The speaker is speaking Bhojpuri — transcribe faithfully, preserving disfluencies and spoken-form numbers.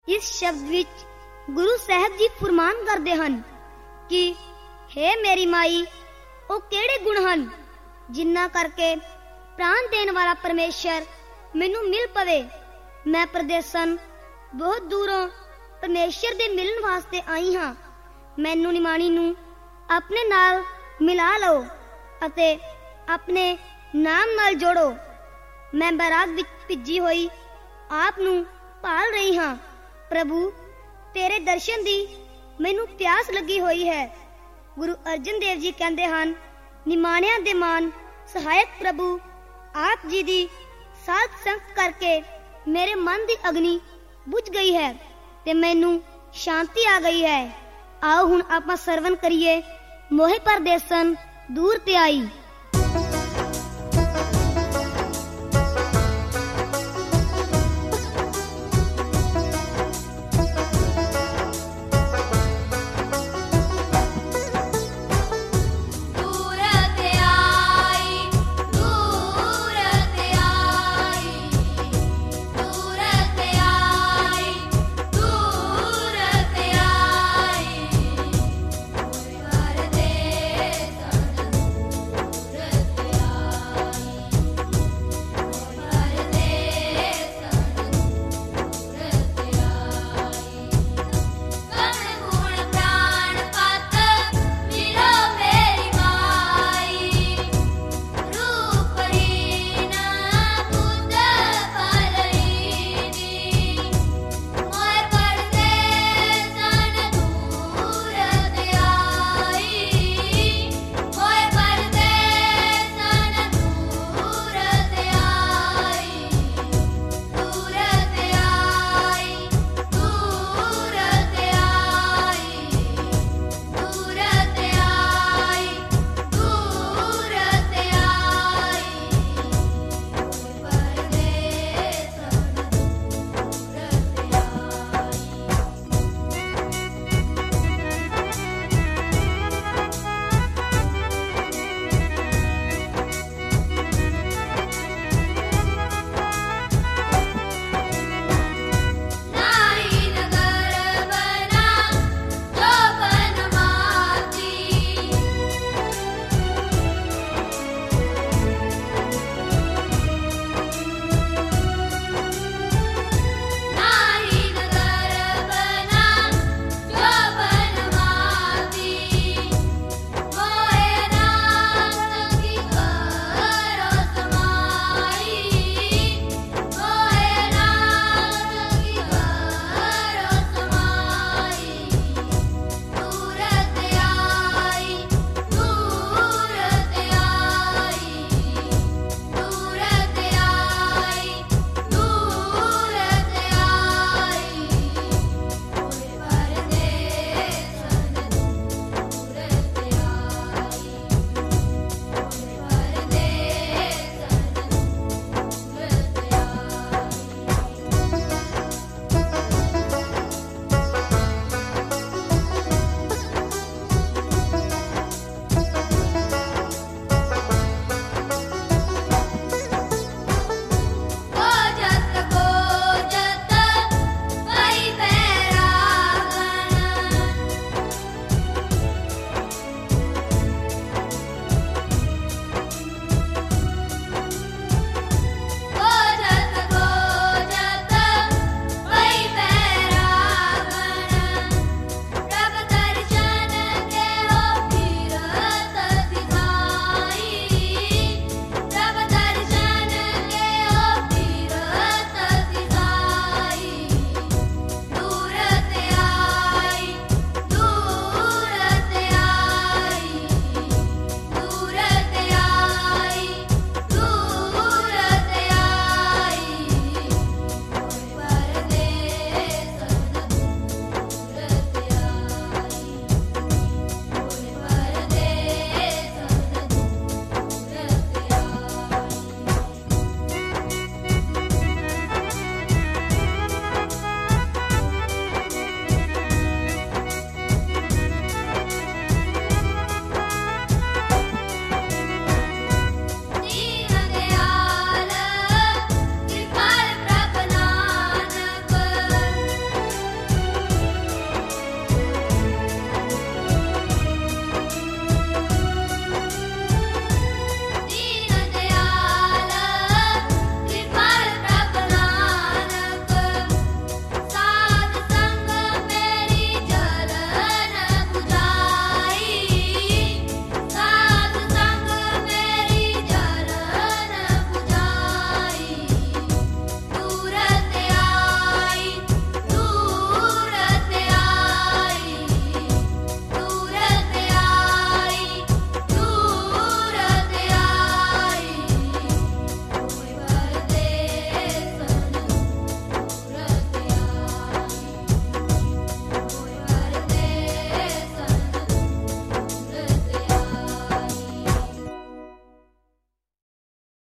इस शब्द विच गुरु साहब जी फरमान करते हैं कि हे मेरी माई, ओ केड़े गुण हन जिन्ना करके प्राण देने वाला परमेश्वर मैनू मिल पवे। मैं परदेसन बहुत दूरों परमेश्वर दे मिलन वास्ते आई हाँ। मैनू निमाणी नू अपने नाल मिला लो अते अपने नाम नाल जोड़ो। मैं बैराग विच भिजी होई आप नू भाल रही हाँ। प्रभु, तेरे दर्शन दी मैनू प्यास लगी हुई है। गुरु अर्जन देव जी कहते हैं, निमाणियां दे मान सहायक प्रभु आप जी दी साथ संग करके मेरे मन दी अग्नि बुझ गई है ते मैनू शांति आ गई है। आओ हुण आपां सरवण करिए, मोहे परदेसन दूर ते आई।